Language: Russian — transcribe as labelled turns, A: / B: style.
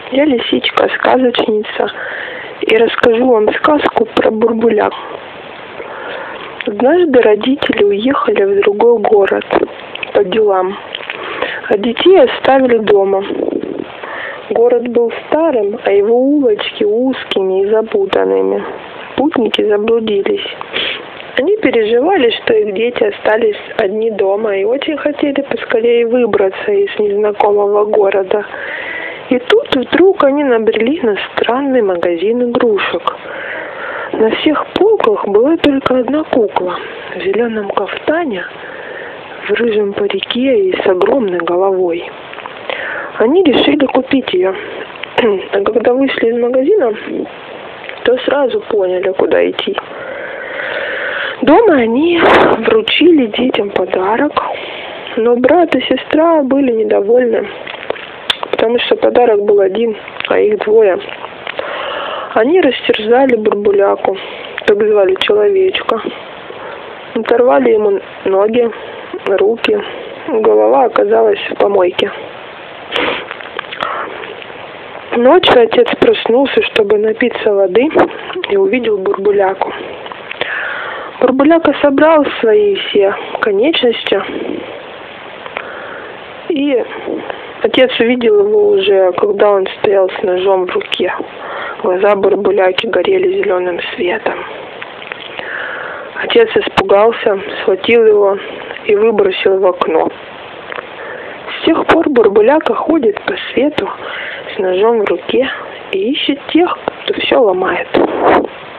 A: Я Лисичка, сказочница, и расскажу вам сказку про Бурбуля. Однажды родители уехали в другой город по делам, а детей оставили дома. Город был старым, а его улочки узкими и запутанными. Путники заблудились. Они переживали, что их дети остались одни дома и очень хотели поскорее выбраться из незнакомого города. И тут вдруг они набрели на странный магазин игрушек. На всех полках была только одна кукла в зеленом кафтане, в рыжем парике и с огромной головой. Они решили купить ее. А когда вышли из магазина, то сразу поняли, куда идти. Дома они вручили детям подарок, но брат и сестра были недовольны, потому что подарок был один, а их двое. Они растерзали Бурбуляку, так звали человечка, оторвали ему ноги, руки, голова оказалась в помойке. Ночью отец проснулся, чтобы напиться воды, и увидел Бурбуляку. Бурбуляка собрал свои все конечности, и отец увидел его уже, когда он стоял с ножом в руке. Глаза Бурбуляки горели зеленым светом. Отец испугался, схватил его и выбросил в окно. С тех пор Бурбуляка ходит по свету с ножом в руке и ищет тех, кто все ломает.